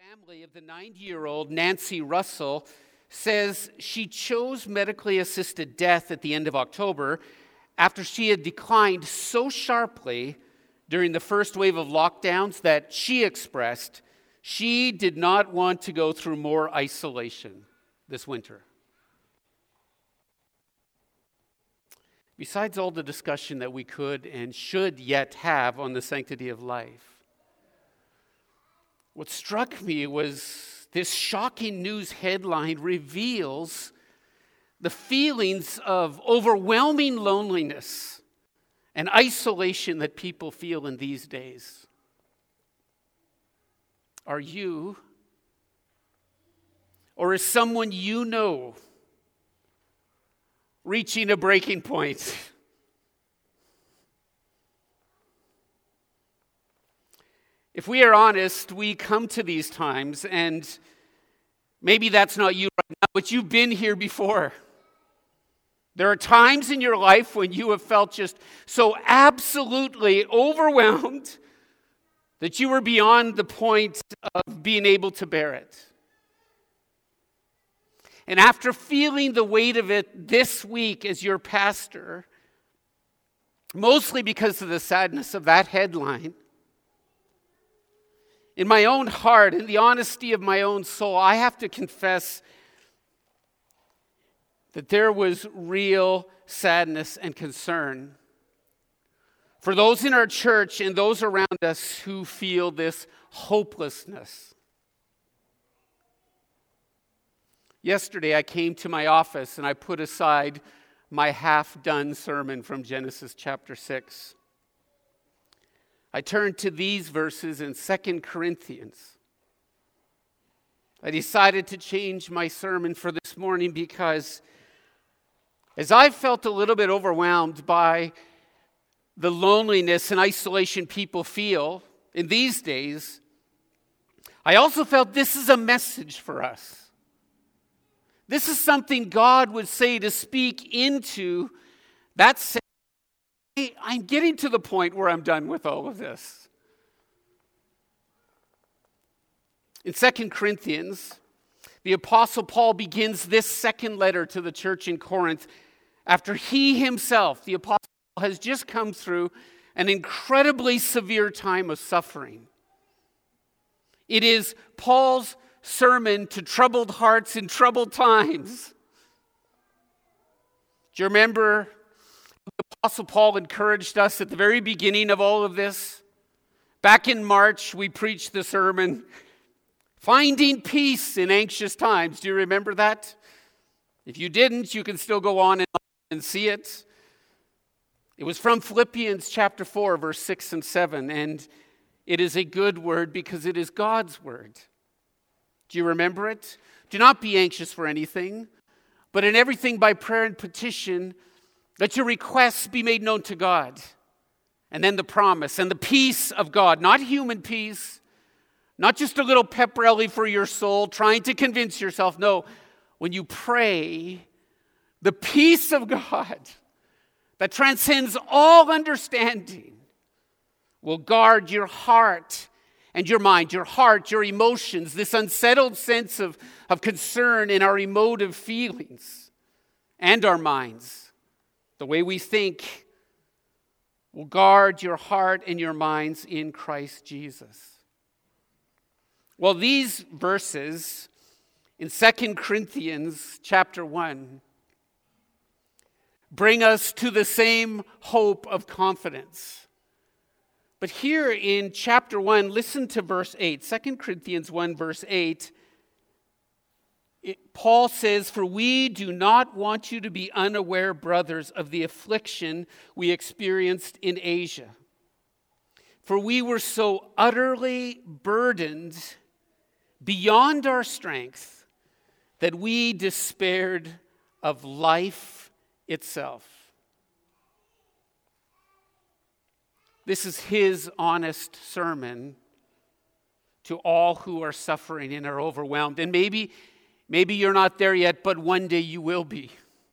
family of the 90-year-old Nancy Russell says she chose medically assisted death at the end of October after she had declined so sharply during the first wave of lockdowns that she expressed she did not want to go through more isolation this winter. Besides all the discussion that we could and should yet have on the sanctity of life, what struck me was this shocking news headline reveals the feelings of overwhelming loneliness and isolation that people feel in these days. Are you, or is someone you know reaching a breaking point? If we are honest, we come to these times, and maybe that's not you right now, but you've been here before. There are times in your life when you have felt just so absolutely overwhelmed that you were beyond the point of being able to bear it. And after feeling the weight of it this week as your pastor, mostly because of the sadness of that headline, in my own heart, in the honesty of my own soul, I have to confess that there was real sadness and concern for those in our church and those around us who feel this hopelessness. Yesterday, I came to my office and I put aside my half-done sermon from Genesis chapter 6. I turned to these verses in 2 Corinthians. I decided to change my sermon for this morning because as I felt a little bit overwhelmed by the loneliness and isolation people feel in these days, I also felt this is a message for us. This is something God would say to speak into that sense. I'm getting to the point where I'm done with all of this. In 2 Corinthians, the Apostle Paul begins this second letter to the church in Corinth after he himself, the Apostle Paul, has just come through an incredibly severe time of suffering. It is Paul's sermon to troubled hearts in troubled times. Do you remember the Apostle Paul encouraged us at the very beginning of all of this? Back in March, we preached the sermon, Finding Peace in Anxious Times. Do you remember that? If you didn't, you can still go on and see it. It was from Philippians chapter 4, verse 6 and 7, and it is a good word because it is God's word. Do you remember it? Do not be anxious for anything, but in everything by prayer and petition, let your requests be made known to God. And then the promise and the peace of God, not human peace, not just a little pep rally for your soul, trying to convince yourself. No, when you pray, the peace of God that transcends all understanding will guard your heart and your mind, your heart, your emotions, this unsettled sense of concern in our emotive feelings and our minds. The way we think will guard your heart and your minds in Christ Jesus. Well, these verses in 2 Corinthians chapter 1 bring us to the same hope of confidence. But here in chapter 1, listen to verse 8. 2 Corinthians 1, verse 8. Paul says, "For we do not want you to be unaware, brothers, of the affliction we experienced in Asia. For we were so utterly burdened beyond our strength that we despaired of life itself." This is his honest sermon to all who are suffering and are overwhelmed. And maybe you're not there yet, but one day you will be.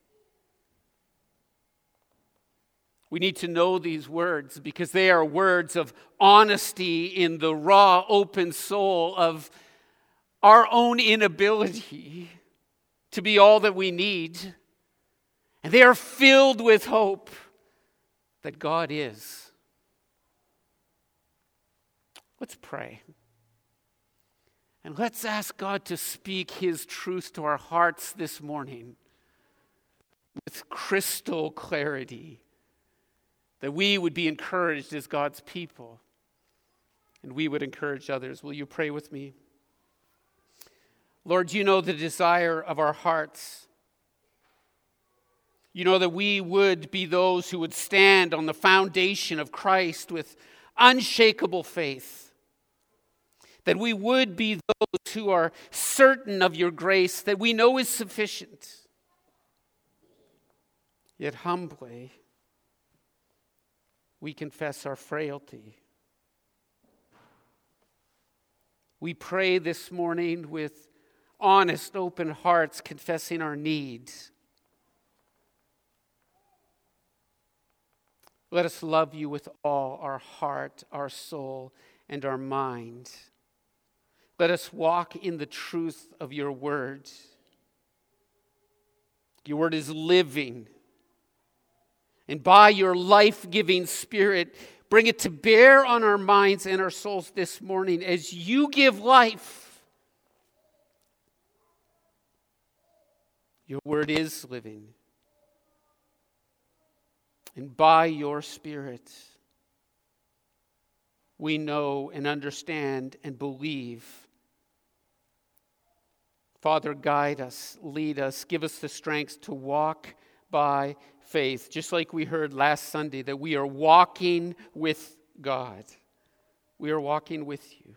We need to know these words because they are words of honesty in the raw, open soul of our own inability to be all that we need. And they are filled with hope that God is. Let's pray. And let's ask God to speak His truth to our hearts this morning with crystal clarity, that we would be encouraged as God's people and we would encourage others. Will you pray with me? Lord, you know the desire of our hearts. You know that we would be those who would stand on the foundation of Christ with unshakable faith. That we would be those who are certain of your grace, that we know is sufficient. Yet humbly, we confess our frailty. We pray this morning with honest, open hearts, confessing our needs. Let us love you with all our heart, our soul, and our mind. Let us walk in the truth of your word. Your word is living. And by your life-giving Spirit, bring it to bear on our minds and our souls this morning as you give life. Your word is living. And by your Spirit, we know and understand and believe. Father, guide us, lead us, give us the strength to walk by faith, just like we heard last Sunday, that we are walking with God. We are walking with you.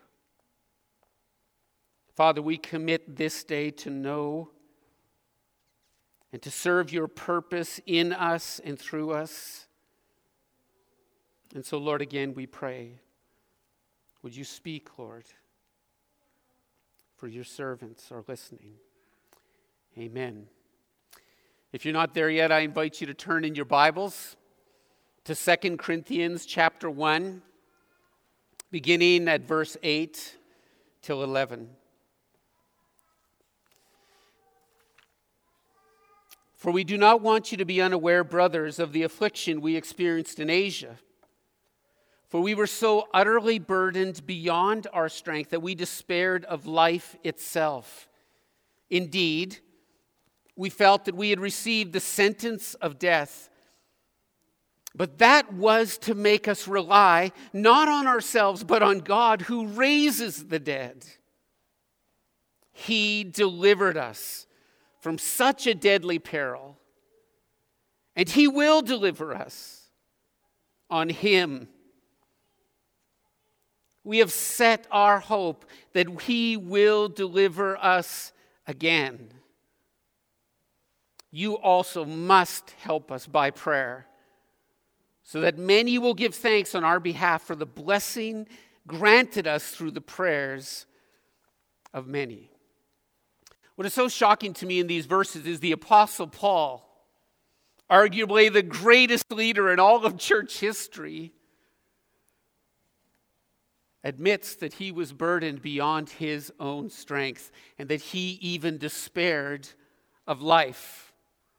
Father, we commit this day to know and to serve your purpose in us and through us. And so, Lord, again, we pray, would you speak, Lord, for your servants are listening. Amen. If you're not there yet, I invite you to turn in your Bibles to 2 Corinthians chapter 1, beginning at verse 8 till 11. For we do not want you to be unaware, brothers, of the affliction we experienced in Asia. For we were so utterly burdened beyond our strength that we despaired of life itself. Indeed, we felt that we had received the sentence of death. But that was to make us rely not on ourselves, but on God who raises the dead. He delivered us from such a deadly peril, and He will deliver us. On Him we have set our hope that He will deliver us again. You also must help us by prayer, so that many will give thanks on our behalf for the blessing granted us through the prayers of many. What is so shocking to me in these verses is the Apostle Paul, arguably the greatest leader in all of church history, admits that he was burdened beyond his own strength and that he even despaired of life.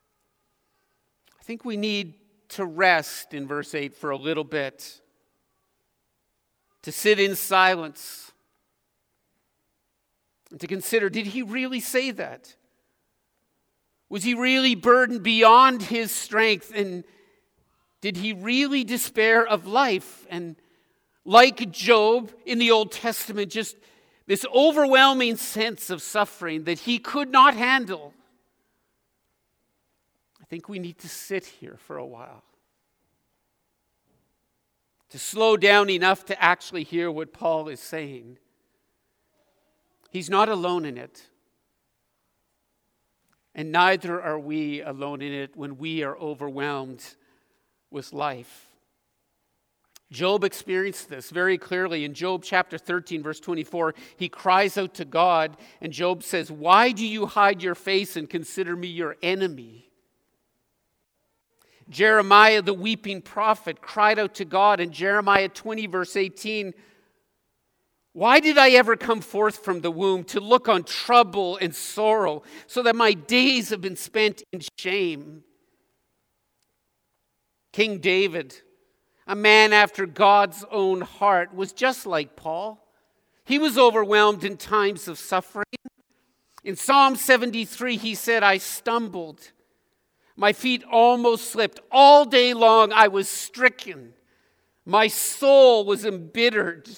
I think we need to rest in verse 8 for a little bit, to sit in silence, and to consider, did he really say that? Was he really burdened beyond his strength? And did he really despair of life? And like Job in the Old Testament, just this overwhelming sense of suffering that he could not handle. I think we need to sit here for a while, to slow down enough to actually hear what Paul is saying. He's not alone in it. And neither are we alone in it when we are overwhelmed with life. Job experienced this very clearly. In Job chapter 13, verse 24, he cries out to God, and Job says, "Why do you hide your face and consider me your enemy?" Jeremiah, the weeping prophet, cried out to God in Jeremiah 20, verse 18, Why did I ever come forth from the womb to look on trouble and sorrow, so that my days have been spent in shame? King David, a man after God's own heart, was just like Paul. He was overwhelmed in times of suffering. In Psalm 73, he said, I stumbled. My feet almost slipped. All day long I was stricken. My soul was embittered.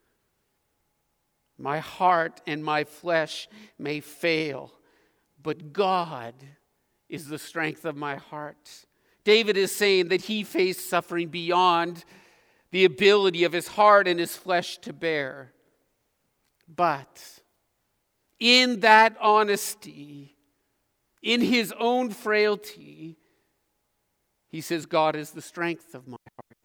My heart and my flesh may fail, but God is the strength of my heart. David is saying that he faced suffering beyond the ability of his heart and his flesh to bear. But in that honesty, in his own frailty, he says, God is the strength of my heart.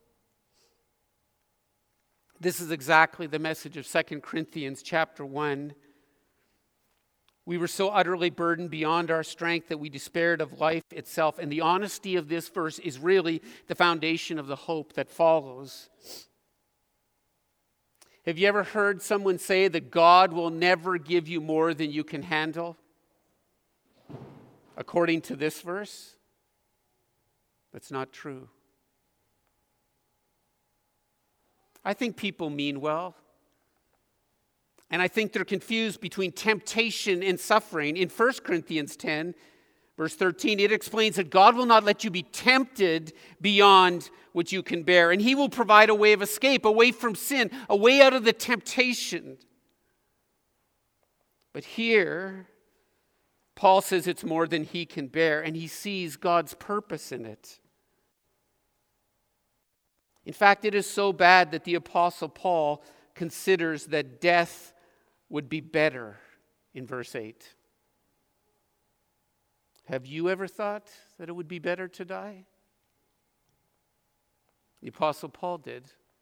This is exactly the message of 2 Corinthians chapter 1. We were so utterly burdened beyond our strength that we despaired of life itself. And the honesty of this verse is really the foundation of the hope that follows. Have you ever heard someone say that God will never give you more than you can handle? According to this verse, that's not true. I think people mean well. And I think they're confused between temptation and suffering. In 1 Corinthians 10, verse 13, it explains that God will not let you be tempted beyond what you can bear. And He will provide a way of escape, away from sin, a way out of the temptation. But here, Paul says it's more than he can bear, and he sees God's purpose in it. In fact, it is so bad that the Apostle Paul considers that death would be better in verse 8. Have you ever thought that it would be better to die? The Apostle Paul did.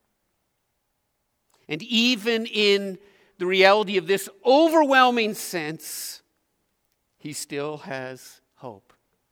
And even in the reality of this overwhelming sense, he still has hope.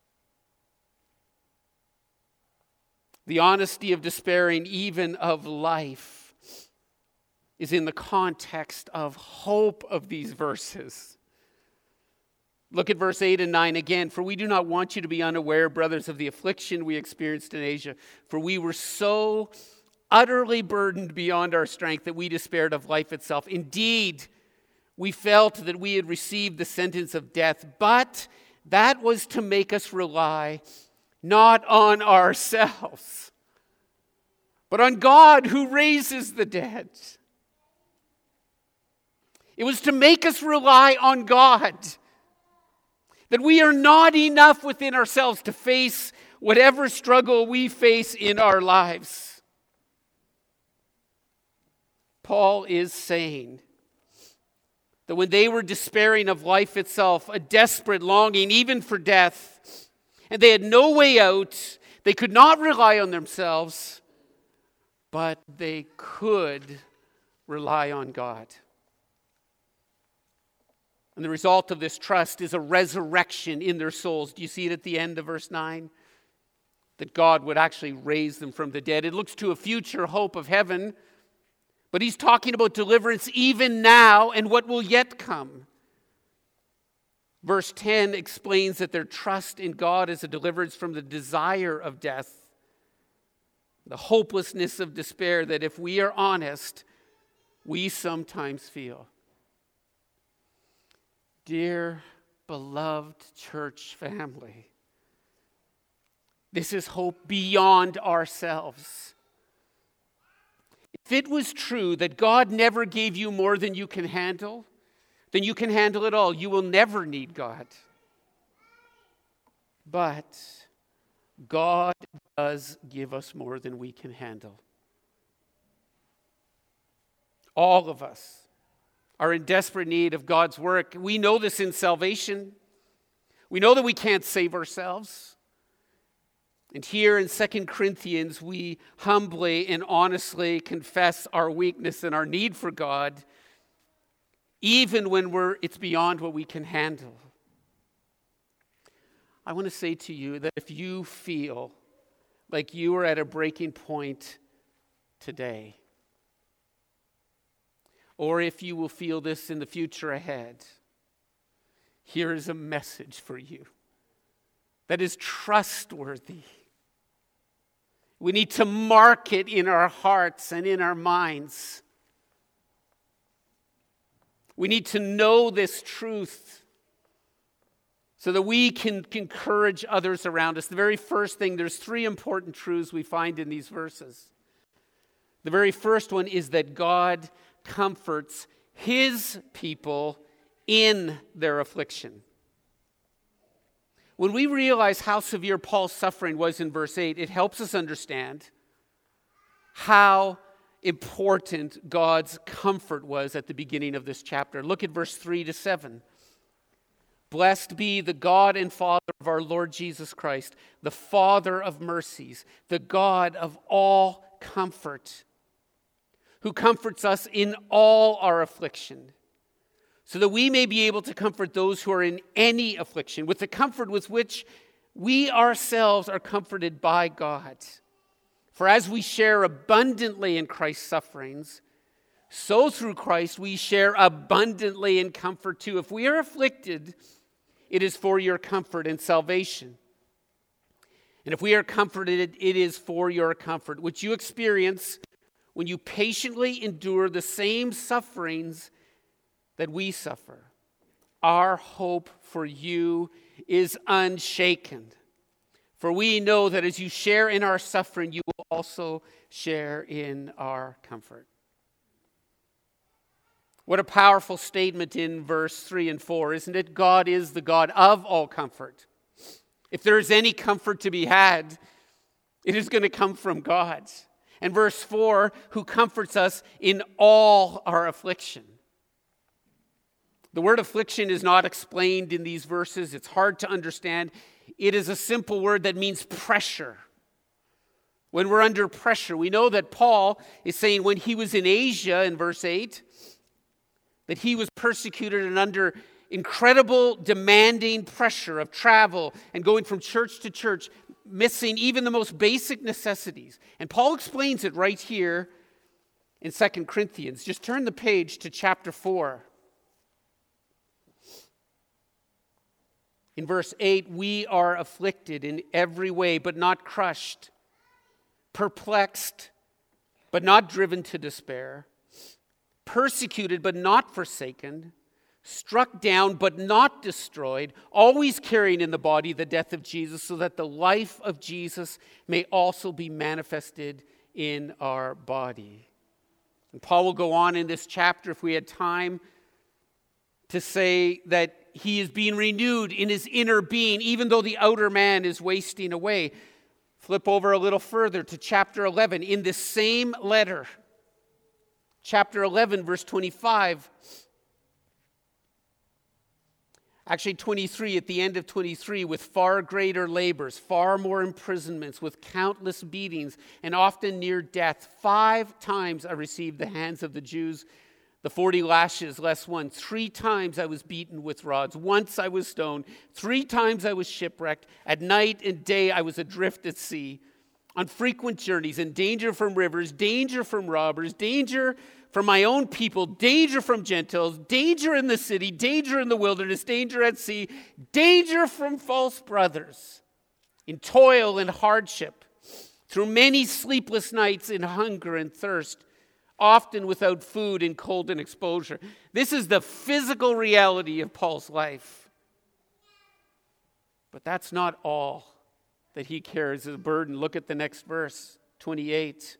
The honesty of despairing, even of life, is in the context of hope of these verses. Look at verse 8 and 9 again. For we do not want you to be unaware, brothers, of the affliction we experienced in Asia. For we were so utterly burdened beyond our strength that we despaired of life itself. Indeed, we felt that we had received the sentence of death, but that was to make us rely not on ourselves, but on God who raises the dead. It was to make us rely on God, that we are not enough within ourselves to face whatever struggle we face in our lives. Paul is saying that when they were despairing of life itself, a desperate longing even for death, and they had no way out, they could not rely on themselves, but they could rely on God. And the result of this trust is a resurrection in their souls. Do you see it at the end of verse 9? That God would actually raise them from the dead. It looks to a future hope of heaven, but he's talking about deliverance even now and what will yet come. Verse 10 explains that their trust in God is a deliverance from the desire of death, the hopelessness of despair that, if we are honest, we sometimes feel. Dear, beloved church family, this is hope beyond ourselves. If it was true that God never gave you more than you can handle, then you can handle it all. You will never need God. But God does give us more than we can handle. All of us are in desperate need of God's work. We know this in salvation. We know that we can't save ourselves. And here in 2 Corinthians, we humbly and honestly confess our weakness and our need for God, even when it's beyond what we can handle. I want to say to you that if you feel like you are at a breaking point today, or if you will feel this in the future ahead, here is a message for you that is trustworthy. We need to mark it in our hearts and in our minds. We need to know this truth so that we can encourage others around us. The very first thing, there's three important truths we find in these verses. The very first one is that God comforts his people in their affliction. When we realize how severe Paul's suffering was in verse 8, it helps us understand how important God's comfort was at the beginning of this chapter. Look at verse 3-7. Blessed be the God and Father of our Lord Jesus Christ, the Father of mercies, the God of all comfort, who comforts us in all our affliction, so that we may be able to comfort those who are in any affliction with the comfort with which we ourselves are comforted by God. For as we share abundantly in Christ's sufferings, so through Christ we share abundantly in comfort too. If we are afflicted, it is for your comfort and salvation. And if we are comforted, it is for your comfort, which you experience when you patiently endure the same sufferings that we suffer. Our hope for you is unshaken. For we know that as you share in our suffering, you will also share in our comfort. What a powerful statement in verse 3 and 4, isn't it? God is the God of all comfort. If there is any comfort to be had, it is going to come from God. And verse 4, who comforts us in all our affliction. The word affliction is not explained in these verses. It's hard to understand. It is a simple word that means pressure. When we're under pressure, we know that Paul is saying when he was in Asia in verse 8, that he was persecuted and under incredible demanding pressure of travel and going from church to church, missing even the most basic necessities. And Paul explains it right here in 2 Corinthians. Just turn the page to chapter 4. In verse 8, we are afflicted in every way, but not crushed, perplexed, but not driven to despair, persecuted, but not forsaken, struck down, but not destroyed, always carrying in the body the death of Jesus, so that the life of Jesus may also be manifested in our body. And Paul will go on in this chapter, if we had time, to say that he is being renewed in his inner being, even though the outer man is wasting away. Flip over a little further to chapter 11. In this same letter, chapter 11, verse 25. Actually, 23, at the end of 23, with far greater labors, far more imprisonments, with countless beatings, and often near death. 5 times I received the hands of the Jews, the 40 lashes less one. 3 times I was beaten with rods. Once I was stoned. 3 times I was shipwrecked. At night and day I was adrift at sea, on frequent journeys, in danger from rivers, danger from robbers, danger from my own people, danger from Gentiles, danger in the city, danger in the wilderness, danger at sea, danger from false brothers, in toil and hardship, through many sleepless nights in hunger and thirst, often without food and cold and exposure. This is the physical reality of Paul's life. But that's not all that he carries as a burden. Look at the next verse, 28.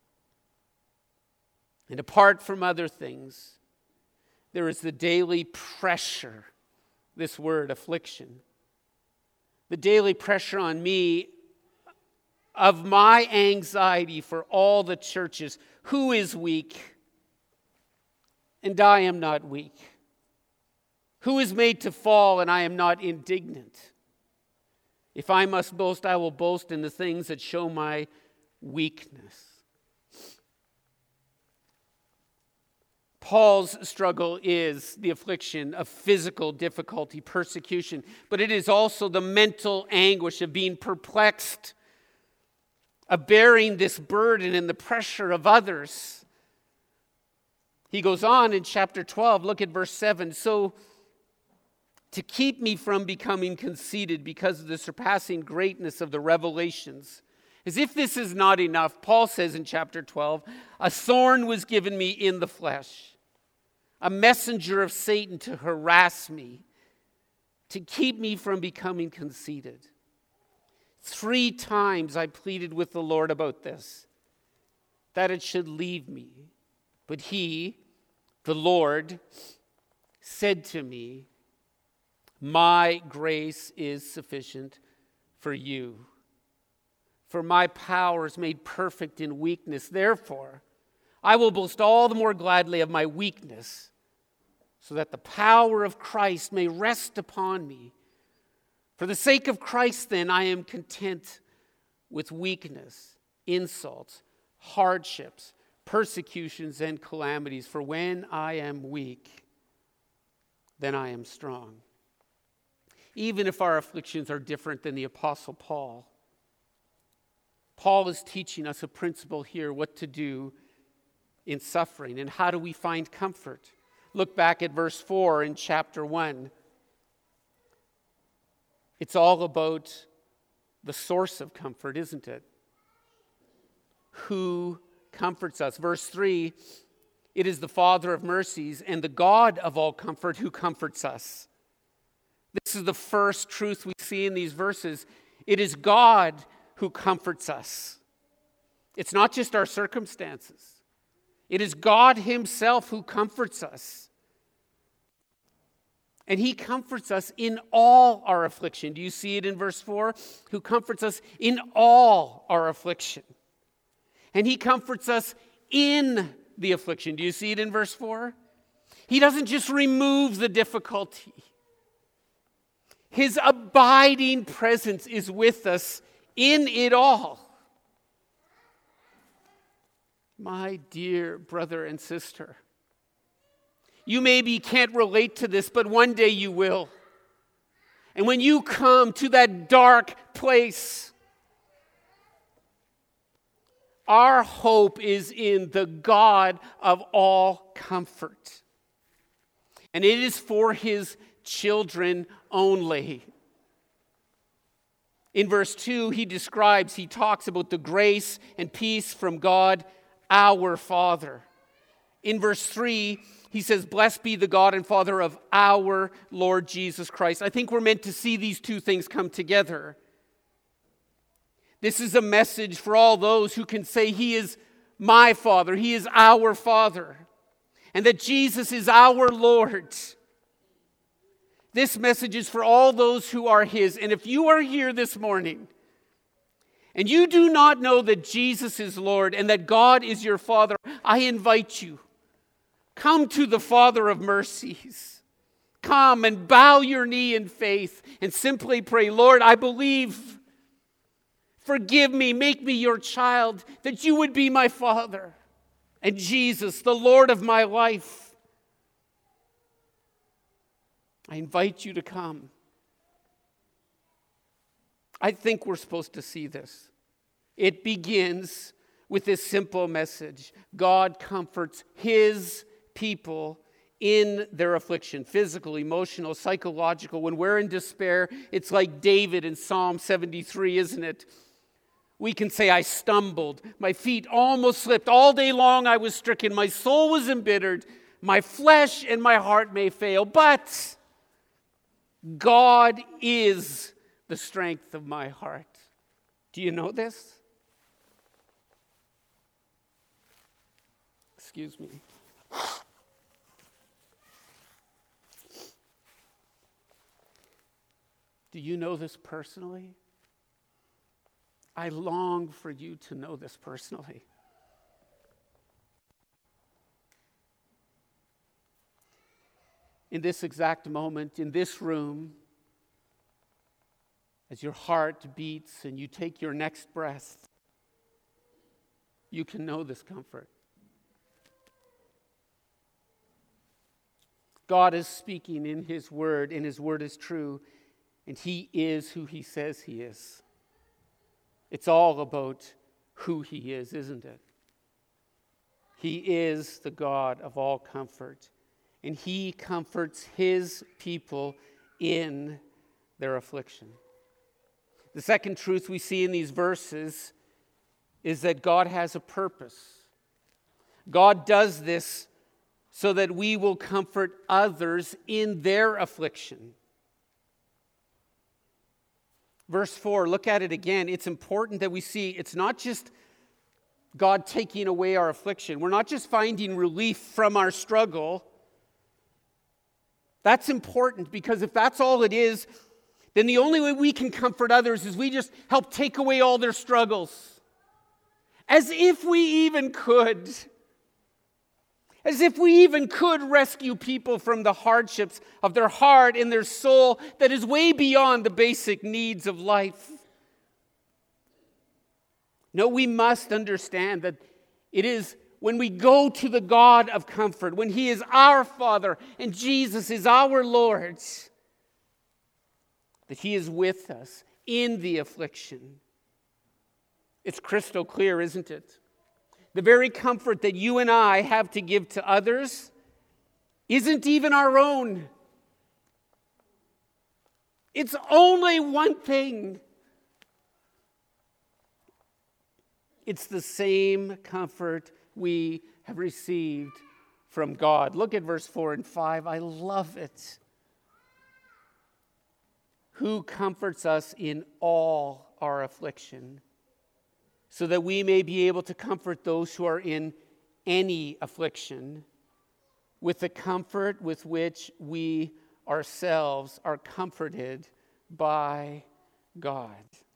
And apart from other things, there is the daily pressure, this word, affliction. The daily pressure on me of my anxiety for all the churches. Who is weak? And I am not weak. Who is made to fall, and I am not indignant? If I must boast, I will boast in the things that show my weakness. Paul's struggle is the affliction of physical difficulty, persecution, but it is also the mental anguish of being perplexed, of bearing this burden and the pressure of others. He goes on in chapter 12, look at verse 7. So to keep me from becoming conceited because of the surpassing greatness of the revelations, as if this is not enough, Paul says in chapter 12, a thorn was given me in the flesh, a messenger of Satan to harass me, to keep me from becoming conceited. 3 times I pleaded with the Lord about this, that it should leave me. But he, the Lord, said to me, my grace is sufficient for you. For my power is made perfect in weakness. Therefore, I will boast all the more gladly of my weakness, so that the power of Christ may rest upon me. For the sake of Christ, then, I am content with weakness, insults, hardships, persecutions, and calamities. For when I am weak, then I am strong. Even if our afflictions are different than the Apostle Paul, Paul is teaching us a principle here, what to do in suffering. And how do we find comfort? Look back at verse 4 in chapter 1. It's all about the source of comfort, isn't it? Who comforts us? Verse 3, it is the Father of mercies and the God of all comfort who comforts us. This is the first truth we see in these verses. It is God who comforts us. It's not just our circumstances. It is God himself who comforts us. And he comforts us in all our affliction. Do you see it in verse 4? Who comforts us in all our affliction. And he comforts us in the affliction. Do you see it in verse 4? He doesn't just remove the difficulty. His abiding presence is with us in it all. My dear brother and sister, you maybe can't relate to this, but one day you will. And when you come to that dark place, our hope is in the God of all comfort. And it is for his children only. In verse 2, he talks about the grace and peace from God, our Father. In verse 3, he says, blessed be the God and Father of our Lord Jesus Christ. I think we're meant to see these two things come together. This is a message for all those who can say, he is my Father, he is our Father, and that Jesus is our Lord. This message is for all those who are his. And if you are here this morning and you do not know that Jesus is Lord and that God is your Father, I invite you, come to the Father of mercies. Come and bow your knee in faith and simply pray, Lord, I believe. Forgive me, make me your child, that you would be my Father. And Jesus, the Lord of my life. I invite you to come. I think we're supposed to see this. It begins with this simple message. God comforts his people in their affliction, physical, emotional, psychological. When we're in despair, it's like David in Psalm 73, isn't it? We can say, I stumbled. My feet almost slipped. All day long I was stricken. My soul was embittered. My flesh and my heart may fail. But God is the strength of my heart. Do you know this? Excuse me. Do you know this personally? I long for you to know this personally. In this exact moment, in this room, as your heart beats and you take your next breath, you can know this comfort. God is speaking in his word, and his word is true, and he is who he says he is. It's all about who he is, isn't it? He is the God of all comfort, and He comforts His people in their affliction. The second truth we see in these verses is that God has a purpose. God does this so that we will comfort others in their affliction. Verse 4, look at it again. It's important that we see it's not just God taking away our affliction. We're not just finding relief from our struggle. That's important, because if that's all it is, then the only way we can comfort others is we just help take away all their struggles. As if we even could. As if we even could rescue people from the hardships of their heart and their soul that is way beyond the basic needs of life. No, we must understand that it is when we go to the God of comfort, when He is our Father and Jesus is our Lord, that He is with us in the affliction. It's crystal clear, isn't it? The very comfort that you and I have to give to others isn't even our own. It's only one thing. It's the same comfort we have received from God. Look at verse 4 and 5. I love it. Who comforts us in all our affliction, so that we may be able to comfort those who are in any affliction with the comfort with which we ourselves are comforted by God.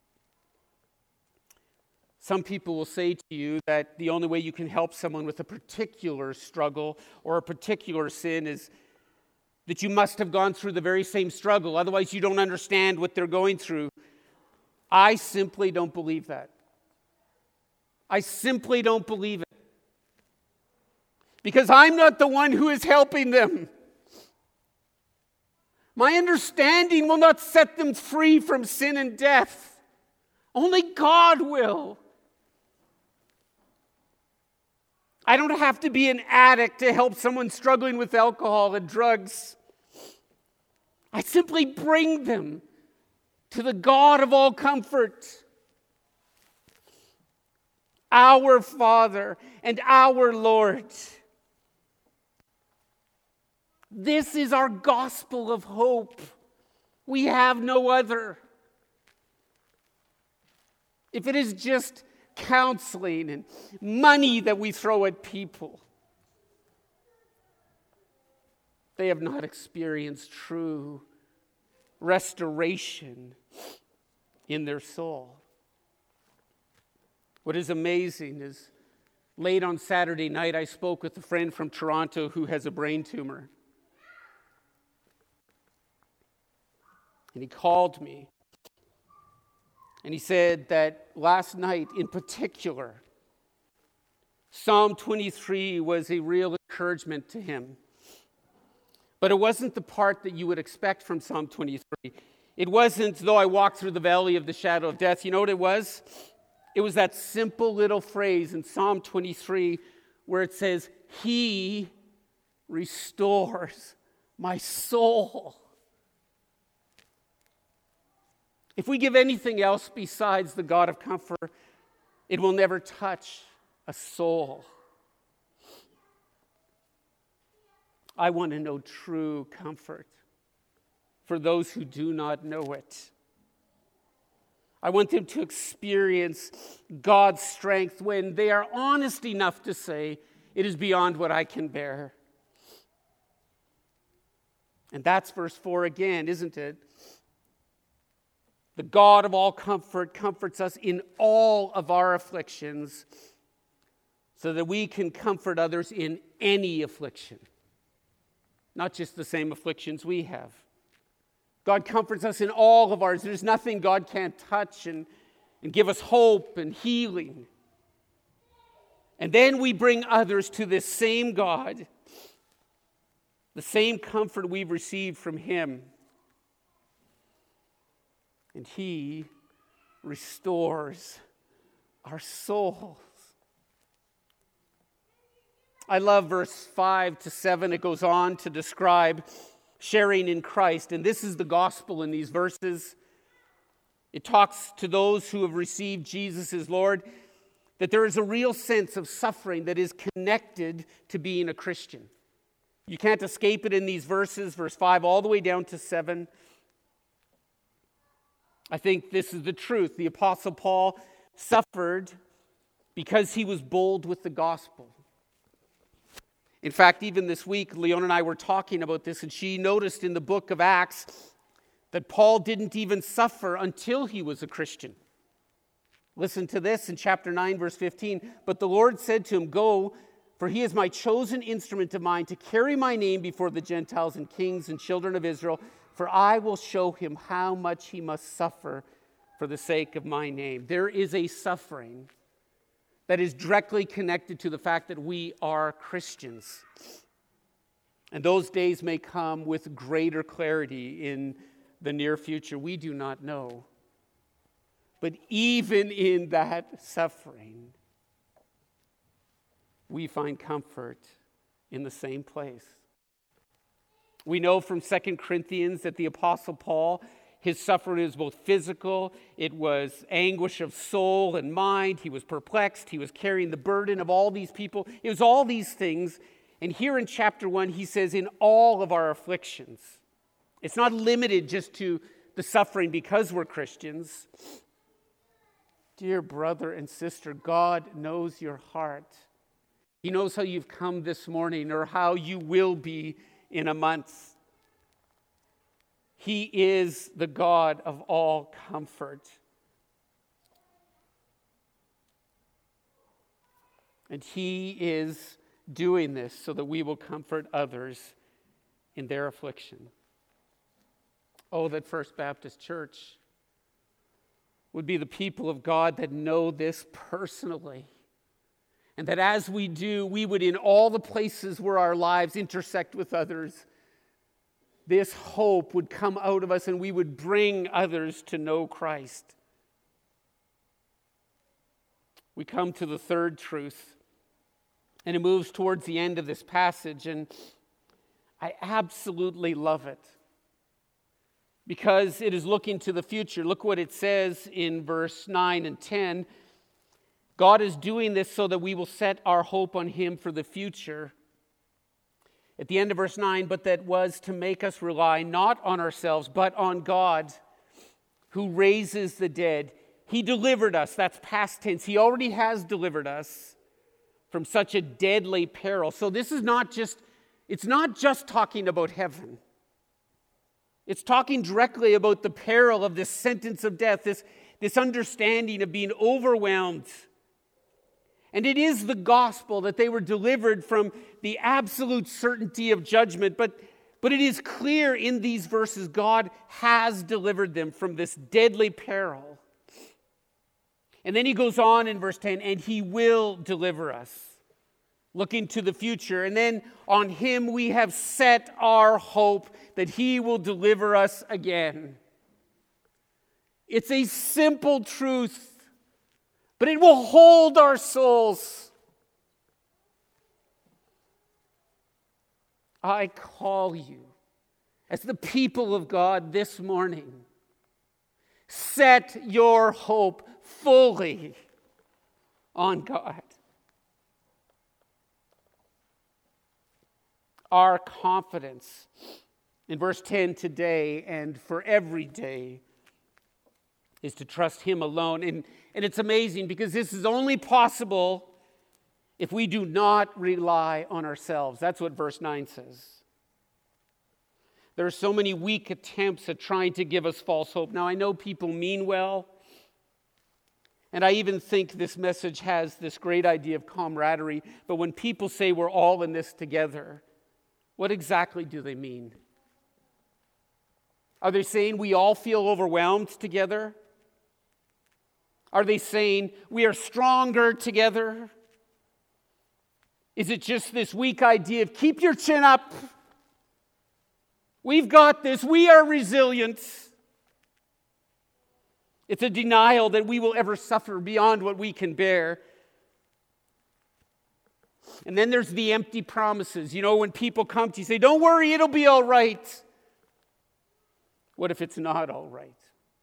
Some people will say to you that the only way you can help someone with a particular struggle or a particular sin is that you must have gone through the very same struggle. Otherwise, you don't understand what they're going through. I simply don't believe that. I simply don't believe it. Because I'm not the one who is helping them. My understanding will not set them free from sin and death. Only God will. I don't have to be an addict to help someone struggling with alcohol and drugs. I simply bring them to the God of all comfort, our Father and our Lord. This is our gospel of hope. We have no other. If it is just counseling and money that we throw at people, they have not experienced true restoration in their soul. What is amazing is late on Saturday night, I spoke with a friend from Toronto who has a brain tumor. And he called me. And he said that last night in particular, Psalm 23 was a real encouragement to him. But it wasn't the part that you would expect from Psalm 23. It wasn't, though I walk through the valley of the shadow of death. You know what it was? It was that simple little phrase in Psalm 23 where it says, He restores my soul. If we give anything else besides the God of comfort, it will never touch a soul. I want to know true comfort for those who do not know it. I want them to experience God's strength when they are honest enough to say, it is beyond what I can bear. And that's verse 4 again, isn't it? The God of all comfort comforts us in all of our afflictions so that we can comfort others in any affliction, not just the same afflictions we have. God comforts us in all of ours. There's nothing God can't touch and give us hope and healing. And then we bring others to this same God, the same comfort we've received from Him. And He restores our souls. I love verse 5 to 7. It goes on to describe sharing in Christ. And this is the gospel in these verses. It talks to those who have received Jesus as Lord, that there is a real sense of suffering that is connected to being a Christian. You can't escape it in these verses, verse 5 all the way down to 7. I think this is the truth. The Apostle Paul suffered because he was bold with the gospel. In fact, even this week, Leon and I were talking about this, and she noticed in the book of Acts that Paul didn't even suffer until he was a Christian. Listen to this in chapter 9, verse 15. But the Lord said to him, "Go, for he is my chosen instrument of mine to carry my name before the Gentiles and kings and children of Israel, for I will show him how much he must suffer for the sake of my name." There is a suffering that is directly connected to the fact that we are Christians. And those days may come with greater clarity in the near future. We do not know. But even in that suffering, we find comfort in the same place. We know from 2 Corinthians that the Apostle Paul, his suffering was both physical, it was anguish of soul and mind, he was perplexed, he was carrying the burden of all these people. It was all these things. And here in chapter 1, he says, in all of our afflictions. It's not limited just to the suffering because we're Christians. Dear brother and sister, God knows your heart. He knows how you've come this morning or how you will be in a month. He is the God of all comfort. And he is doing this so that we will comfort others in their affliction. Oh, that First Baptist Church would be the people of God that know this personally. And that as we do, we would, in all the places where our lives intersect with others, this hope would come out of us and we would bring others to know Christ. We come to the third truth, and it moves towards the end of this passage, and I absolutely love it because it is looking to the future. Look what it says in verse 9 and 10. God is doing this so that we will set our hope on him for the future. At the end of verse 9, but that was to make us rely not on ourselves, but on God, who raises the dead. He delivered us. That's past tense. He already has delivered us from such a deadly peril. So this is not just talking about heaven. It's talking directly about the peril of this sentence of death, this understanding of being overwhelmed. And it is the gospel that they were delivered from the absolute certainty of judgment. But it is clear in these verses, God has delivered them from this deadly peril. And then he goes on in verse 10, and he will deliver us, looking to the future. And then on him we have set our hope that he will deliver us again. It's a simple truth, but it will hold our souls. I call you, as the people of God this morning, set your hope fully on God. Our confidence in verse 10 today and for every day is to trust him alone. And it's amazing because this is only possible if we do not rely on ourselves. That's what verse 9 says. There are so many weak attempts at trying to give us false hope. Now, I know people mean well, and I even think this message has this great idea of camaraderie, but when people say we're all in this together, what exactly do they mean? Are they saying we all feel overwhelmed together? Are they saying we are stronger together? Is it just this weak idea of keep your chin up? We've got this. We are resilient. It's a denial that we will ever suffer beyond what we can bear. And then there's the empty promises. You know, when people come to you, say, don't worry, it'll be all right. What if it's not all right?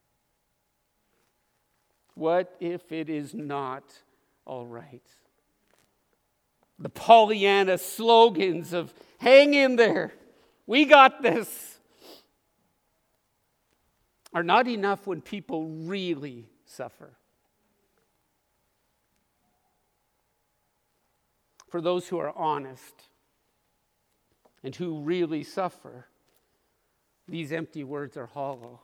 What if it is not all right? The Pollyanna slogans of hang in there, we got this, are not enough when people really suffer. For those who are honest and who really suffer, these empty words are hollow.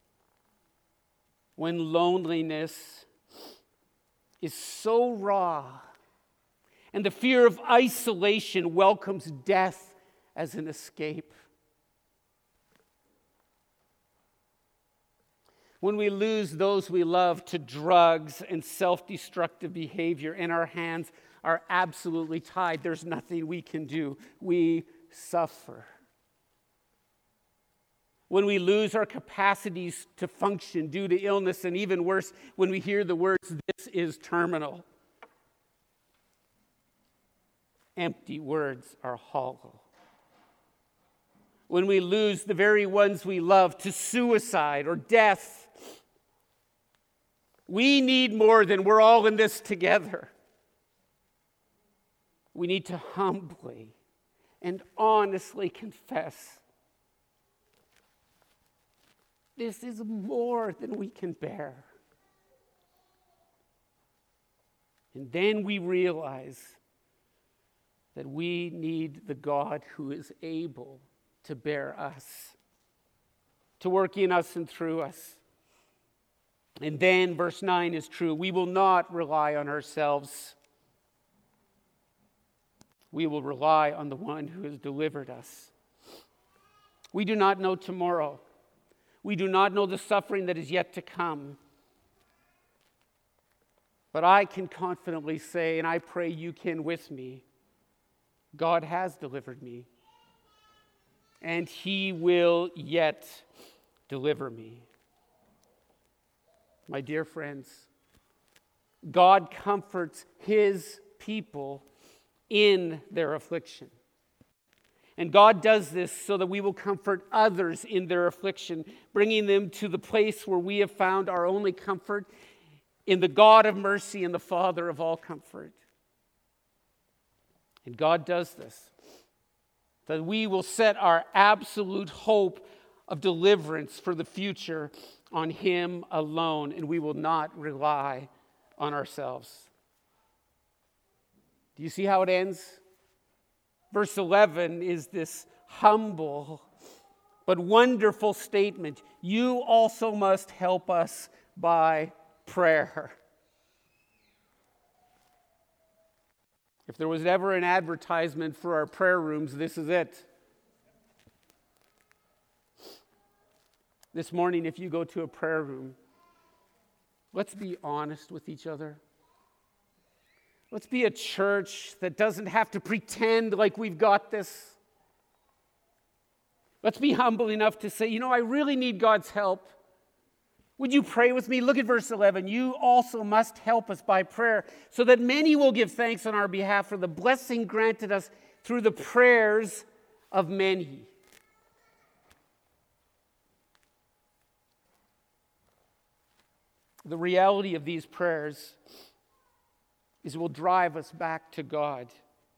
When loneliness is so raw and the fear of isolation welcomes death as an escape. When we lose those we love to drugs and self-destructive behavior and our hands are absolutely tied, there's nothing we can do. We suffer. When we lose our capacities to function due to illness, and even worse, when we hear the words, this is terminal. Empty words are hollow. When we lose the very ones we love to suicide or death, we need more than we're all in this together. We need to humbly and honestly confess this is more than we can bear. And then we realize that we need the God who is able to bear us, to work in us and through us. And then verse 9 is true. We will not rely on ourselves. We will rely on the one who has delivered us. We do not know tomorrow. We do not know the suffering that is yet to come. But I can confidently say, and I pray you can with me, God has delivered me. And He will yet deliver me. My dear friends, God comforts His people in their affliction. And God does this so that we will comfort others in their affliction, bringing them to the place where we have found our only comfort in the God of mercy and the Father of all comfort. And God does this, that we will set our absolute hope of deliverance for the future on Him alone, and we will not rely on ourselves. Do you see how it ends? Verse 11 is this humble but wonderful statement. You also must help us by prayer. If there was ever an advertisement for our prayer rooms, this is it. This morning, if you go to a prayer room, let's be honest with each other. Let's be a church that doesn't have to pretend like we've got this. Let's be humble enough to say, I really need God's help. Would you pray with me? Look at verse 11. You also must help us by prayer, so that many will give thanks on our behalf for the blessing granted us through the prayers of many. The reality of these prayers is it will drive us back to God.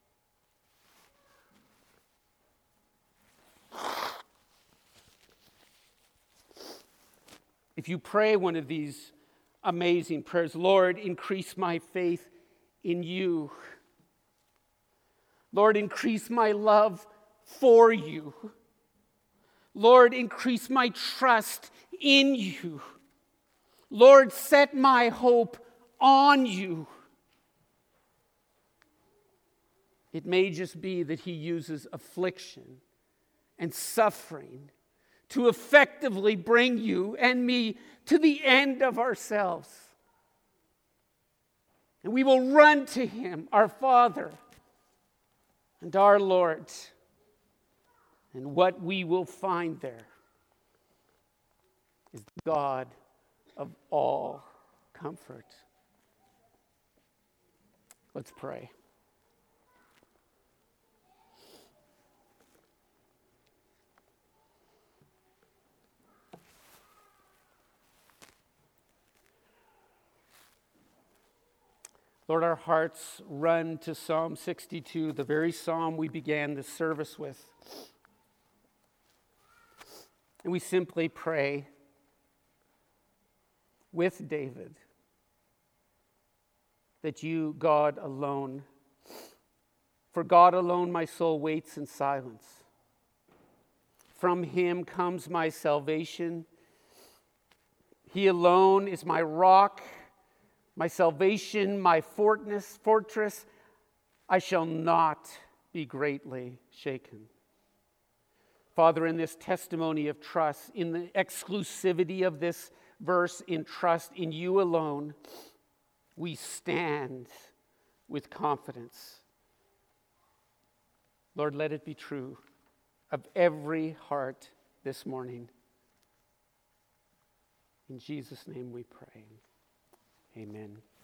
If you pray one of these amazing prayers, Lord, increase my faith in you. Lord, increase my love for you. Lord, increase my trust in you. Lord, set my hope on you. It may just be that He uses affliction and suffering to effectively bring you and me to the end of ourselves. And we will run to Him, our Father and our Lord. And what we will find there is the God of all comfort. Let's pray. Lord, our hearts run to Psalm 62, the very psalm we began this service with. And we simply pray with David that you, God alone, for God alone my soul waits in silence. From him comes my salvation. He alone is my rock, my salvation, my fortress. I shall not be greatly shaken. Father, in this testimony of trust, in the exclusivity of this verse, in trust in you alone, we stand with confidence. Lord, let it be true of every heart this morning. In Jesus' name we pray. Amen.